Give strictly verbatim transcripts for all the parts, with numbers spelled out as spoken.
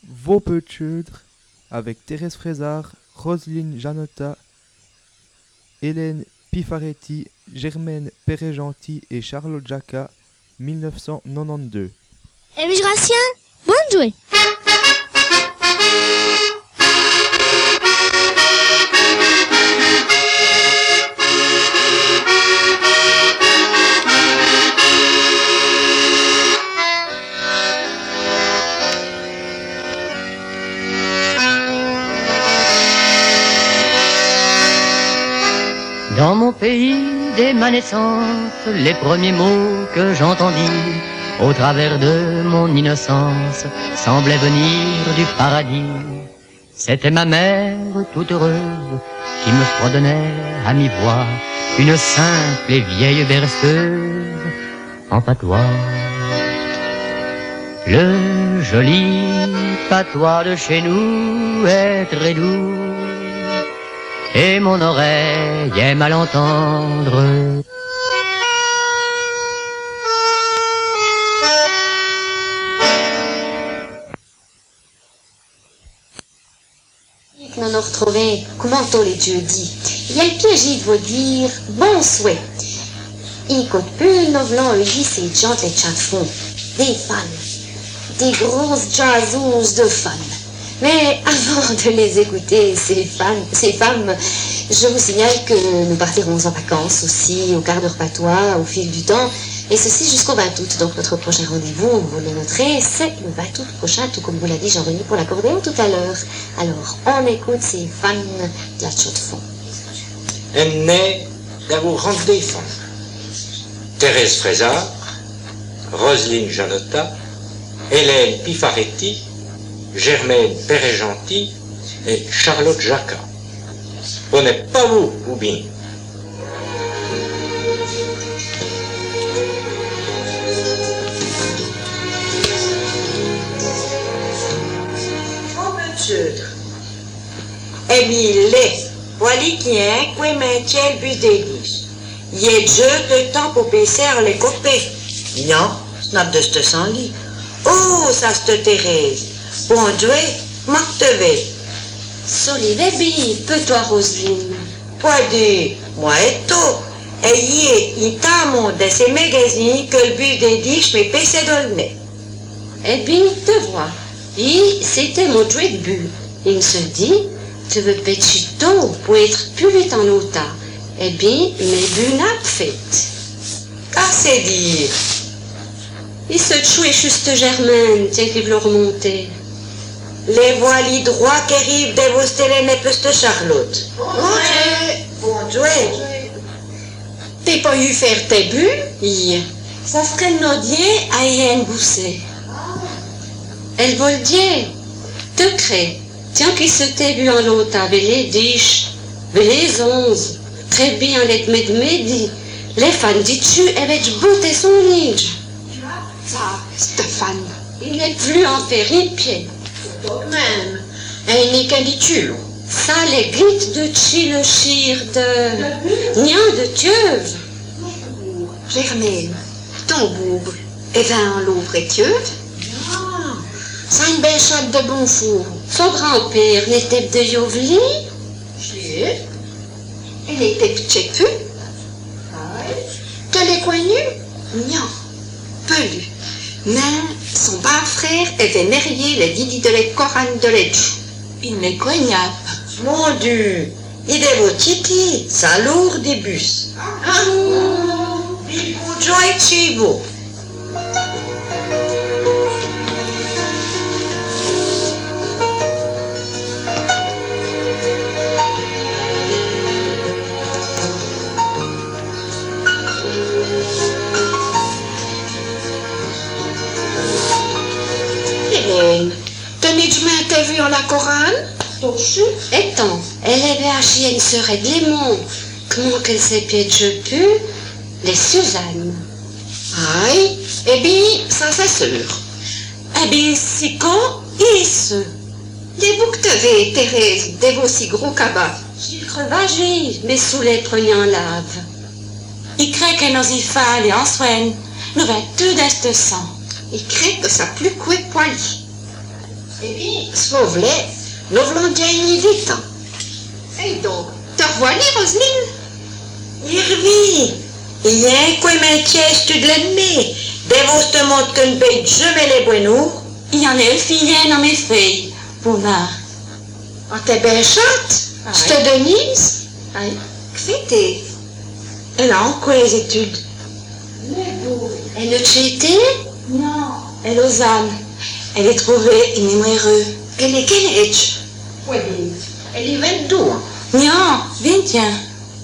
Vos Petchudre avec Thérèse Frézard, Roselyne Janota, Hélène Pifaretti, Germaine Perret-Gentil et Charlotte Jacquat, mille neuf cent quatre-vingt-douze. Émigration, bonne jouée. Dans mon pays, dès ma naissance, les premiers mots que j'entendis, au travers de mon innocence, semblaient venir du paradis. C'était ma mère, toute heureuse, qui me fredonnait à mi-voix une simple et vieille berceuse en patois. Le joli patois de chez nous est très doux, et mon oreille aime à l'entendre. Nous nous retrouvons, comment on les jeudis. Il y a le piège de vous dire bon souhait. Il coûte plus, nous voulons eux dire ces gens de chansons, des fans, des grosses jazzous de fans. Mais avant de les écouter, ces femmes, ces femmes, je vous signale que nous partirons en vacances aussi, au quart d'heure patois, au fil du temps, et ceci jusqu'au vingt août. Donc notre prochain rendez-vous, vous le noterez, c'est le vingt août prochain, tout comme vous l'a dit Jean-René pour l'accordéon tout à l'heure. Alors, on écoute ces fans de la chaux de fond. Elle naît d'avoir rendu des fans. Thérèse Frézard, Roselyne Janota, Hélène Pifaretti, Germaine Perret-Gentil et Charlotte Jacquat. On n'est pas vous, ou bien? Vos Petchudre. Émile, voilà qui est, quoi maintient le bus des guiches. Il y a jeu de temps pour passer les copés. Non, ce n'est pas de ce sans lit. Oh, ça c'est Thérèse. Bon Dieu, Martevé. Solivebi, peux-toi Roselyne. Quoi dire, moi et tout. Et hier, il t'a montré de ces magazines que le but des guiches m'est passé dans le nez. Eh bien, te vois. Et c'était mon jouet de but. Il se dit, tu veux péter tôt pour être plus vite en ota. Eh bien, mes buts n'a fait. Qu'est-ce dire? Il se chouait juste Germaine, tiens qu'il veut remonter. Les voiles droits qui arrivent de vos stélènes et plus de Charlotte. Bon Dieu. Bon Dieu. T'es pas eu faire tes buts, hier. Ça serait le nodier à Hélène Bousset. Elle vole dire, te crée. Tiens qu'il se t'est vu en l'autre avec les dix, avec les onze. Très bien, les de midi. Les fans dis-tu, elle va bouter son linge. Ça, Stéphane, il n'est plus en péripied. Même. Et il n'est qu'un dit-tu. Ça, les glittes de chi, le chire de... Nien de Thieuve. Germaine, ton bougre, et ben en l'ouvre et Thieuve. Ah, c'est une belle chatte de bon four. Son grand-père n'était de Yovli. Si. Il était tchépu. Tu l'as connu? Non, pelu. Mais son bas frère avait marié la Didi de la Corane de l'Edge. Il m'est cognable. Mon Dieu, il est vos titi, ça lourd des bus. Ah, il faut jouer chez vous. Hélène, tenez du main t'as vu en la Corane? Étant, elle avait acheté une sœur de Lémon. Comment qu'elle s'est pied de je pu? Les Suzanne. Aïe, eh bien, ça c'est sûr. Eh bien, c'est quand et ce? Les boucs te vais, Thérèse, des vos si gros cabas. J'ai crevagé, mais sous les prenait en lave. Il crée que nos ifales et en soigne, nous va tout d'est sang. Il crée que ça plus coué poili. Eh bien, si vous voulez, nous voulons bien y du temps. Et donc, te revoilà, Roselyne? Irvi, il y a un quoi m'inquiète tu de l'ennemi. Devos te montre qu'une bête jamais les buenos. Il y en a une fille dans mes filles. Pouna. Oh, t'es bien chante? Tu te Denise? Aïe. Que fais-tu? Elle a en quoi les études? Elle ne t'était? Non. Elle Lausanne. Elle est trouvée inéméreux. Elle est quel âge? Oui, elle est vingt-deux ans. Non, vingt ans.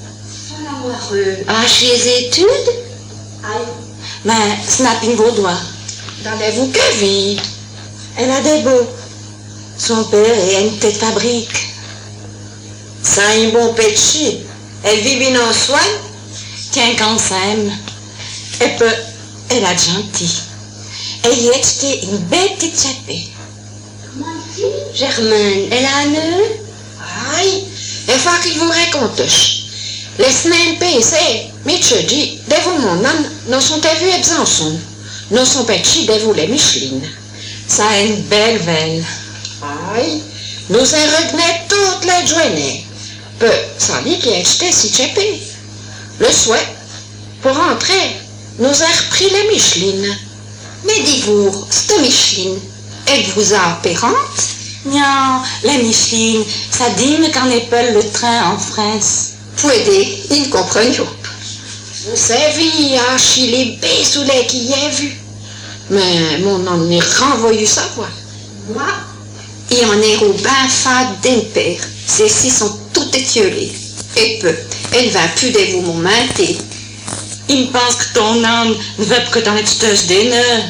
Ah, chez les études? Aïe. Mais snapping vos doigts. Dans les vous que vie? Elle a des beaux. Son père est une tête fabrique. Ça a un bon péché. Elle vit bien en soin. Qu'un cancer. Elle peut. Elle a gentil. Elle y a acheté une belle petite chapée. Comment dit? Germaine, elle a un nœud? Aïe, il faut qu'il vous raconte. Les semaines passées, Mitch dit, devant mon âme, nous sont vus à Besançon. Nous sommes petits devant les Micheline. Ça a une belle veille. Aïe, nous en revenons toute la journée. Peu, ça dit qu'il a acheté si chapée. Le soir, pour rentrer, nous avons repris la Micheline. Mais dis-vous, cette Micheline, êtes-vous apparente? Non, la Micheline, ça dit qu'on appelle le train en France. Pouedé, ils comprennent pas. Vous savez, à Chili, sous les qui y a vu. Mais mon homme n'est renvoyé savoir. Moi, il en est au bain fade d'un père. Celles-ci sont toutes étiolées. Et peu, elle va plus de vous mon mainté. Il pense que ton âme ne veut que t'en être des nœuds.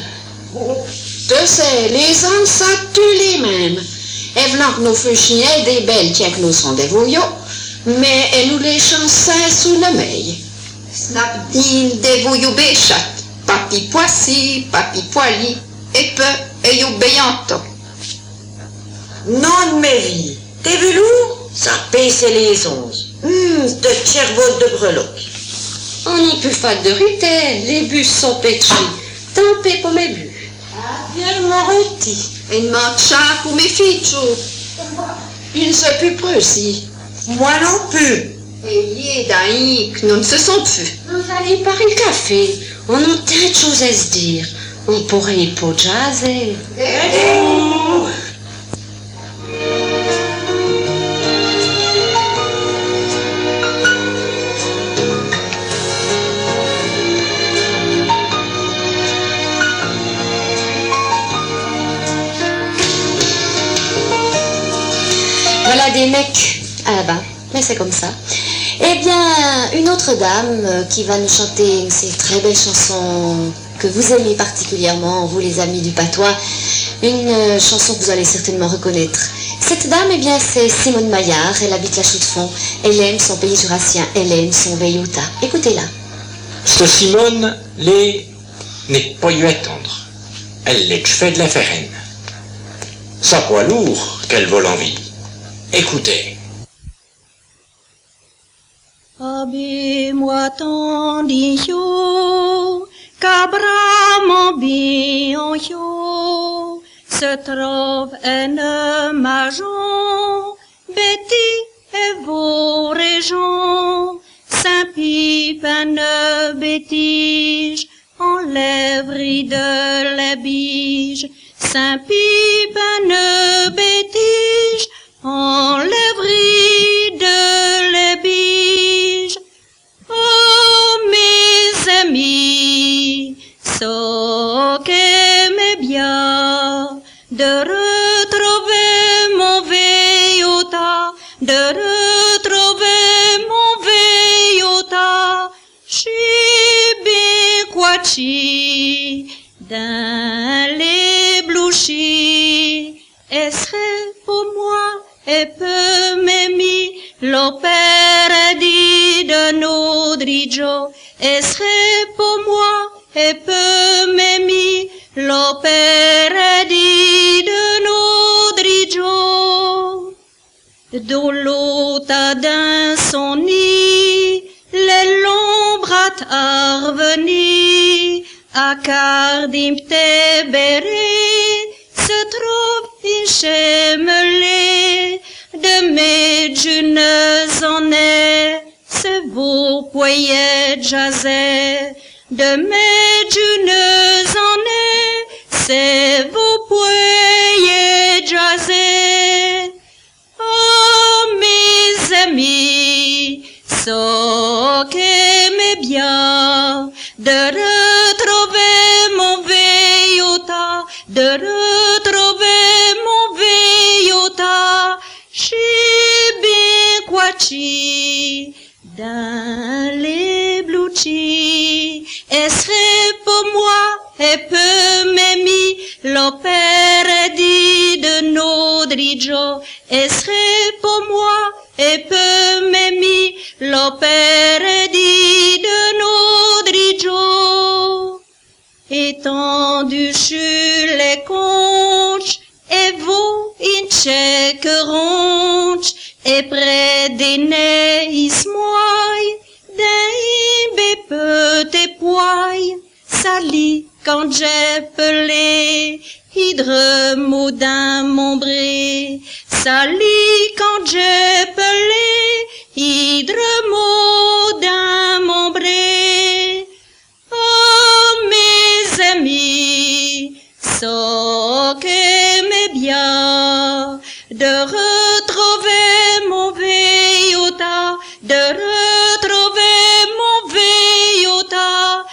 Tu sais, les hommes sont tous les mêmes. Et venant que nous fûtions des belles, tiens que nous sommes des voyous, mais et nous les chansons sous le meil. Snapdine des voyous béchat, papi poissi, papi poili, et peu, et you béanto. Non de mes vies. T'es vu lourd? Ça pèse les onze. Hum, de cerveau de breloque. On n'y peut pas de riter, les bus sont pétris. Tant pis pour mes bus. Ah, bien mon rôti. Une matcha pour mes filles, il ne se peut plus aussi. Moi non plus. Et y est que nous ne se sommes plus. Nous allons par le café. On a tant de choses à se dire. On pourrait pas jaser. Aidez-nous. Voilà des mecs à la bas, mais c'est comme ça. Eh bien, une autre dame qui va nous chanter une de ces très belles chansons que vous aimez particulièrement, vous les amis du patois, une chanson que vous allez certainement reconnaître. Cette dame, eh bien, c'est Simone Maillard, elle habite la Chaux-de-Fonds, elle aime son pays jurassien, elle aime son Veyota. Écoutez-la. Ce Simone, les n'est pas eu attendre. Elle l'est fait de la farine. Ça poids lourd qu'elle vole en vie. Écoutez. Abbe-moi ton yo, qu'Abraham bien yo, se trouve un majon, Betty et vos régions, Saint-Pipe un bêtige, enlèverie de la bige, Saint-Pipe un bêtige, enlèverie de la bige. Oh mes amis, ce qu'aimait bien de retrouver mon Veyota, de retrouver mon Veyota, Chibiquachi, dans les blouchis, et serait pour moi et peu m'aimer l'opéra dit de Nodrijo, et serait pour moi et peu m'aimer l'opéra dit de Nodrijo. Dolota dans son nid, les longs bras à à Cardim Tebere, se trouve une jazet, de mes dunes en est, c'est vos poyers jazet. Oh, mes amis, so qu'aimez bien de retrouver mon veillota, de retrouver mon veillota, Chibinquachi, dans les blouchis, et serait pour moi, et peu m'aimer, l'opère dit de Nodrijo, et serait pour moi, et peu m'aimer, l'opère dit de Nodrijo. Étendu sur les conches, et vous, in chèque ronche, et près des nez, ismoy, d'un bépe tes poils, sali quand j'ai pelé, hydre moudin mon bré, sali quand j'ai pelé, hydre moudin mon bré. Oh, mes amis, so qu'aimez bien de retrouver mon veillota, de retrouver mon veillota,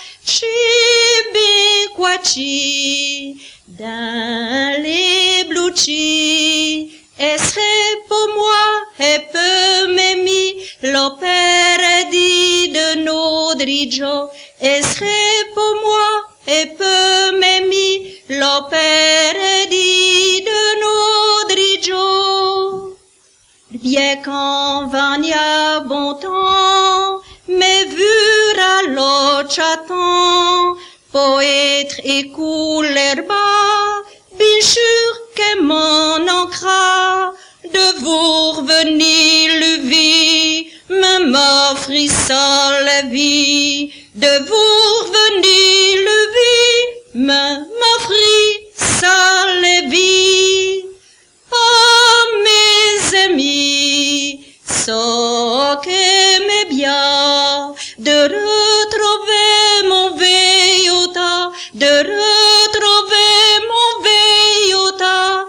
Chibinquachi, dans les blouchis, et serait pour moi, et peu m'aimer, l'opère dit de Nodrijo, et serait pour moi, et peu m'aimer, l'opère dit de Nodrijo. Bien qu'en vania bon temps, mais vu à l'autre chaton, poète et couleur bas, bien sûr que mon encra, de vous revenir le vie, me m'offrit sans la vie, de vous revenir le vie, me m'offrit sans la vie. Oh, mes amis, so qu'aimez bien de retrouver mon veillota, de retrouver mon veillota,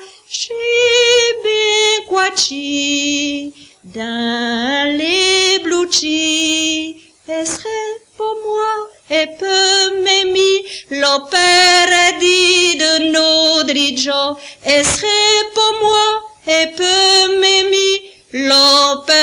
Chibinquachi, dans les blouchis, et serait pour moi, et peu m'aimer, l'opère dit de Nodrijo, et serait pour moi, et peu m'aimer, l'opère